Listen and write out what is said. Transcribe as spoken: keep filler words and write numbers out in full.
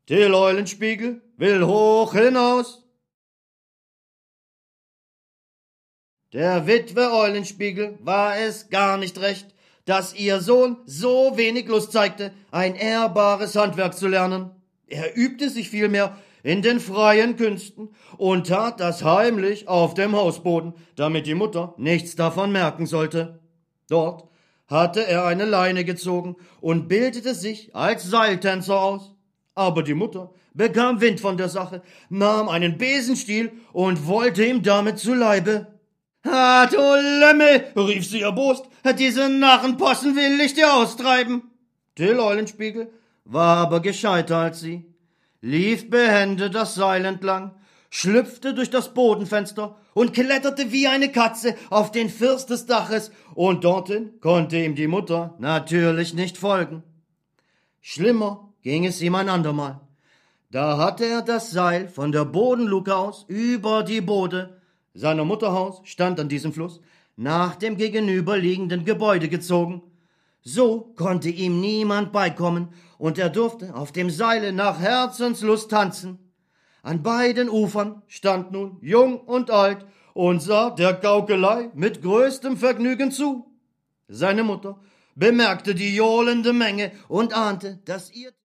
Till Eulenspiegel will hoch hinaus. Der Witwe Eulenspiegel war es gar nicht recht, dass ihr Sohn so wenig Lust zeigte, ein ehrbares Handwerk zu lernen. Er übte sich vielmehr in den freien Künsten und tat das heimlich auf dem Hausboden, damit die Mutter nichts davon merken sollte. Dort hatte er eine Leine gezogen und bildete sich als Seiltänzer aus. Aber die Mutter bekam Wind von der Sache, nahm einen Besenstiel und wollte ihm damit zu Leibe. »Ah, du Lümmel«, rief sie erbost, »diese Narrenpossen will ich dir austreiben.« Till Eulenspiegel war aber gescheiter als sie, lief behende das Seil entlang, schlüpfte durch das Bodenfenster und kletterte wie eine Katze auf den First des Daches, und dorthin konnte ihm die Mutter natürlich nicht folgen. Schlimmer ging es ihm ein andermal. Da hatte er das Seil von der Bodenluke aus über die Bode, seiner Mutter Haus stand an diesem Fluss, nach dem gegenüberliegenden Gebäude gezogen. So konnte ihm niemand beikommen, und er durfte auf dem Seile nach Herzenslust tanzen. An beiden Ufern stand nun Jung und Alt und sah der Gaukelei mit größtem Vergnügen zu. Seine Mutter bemerkte die johlende Menge und ahnte, dass ihr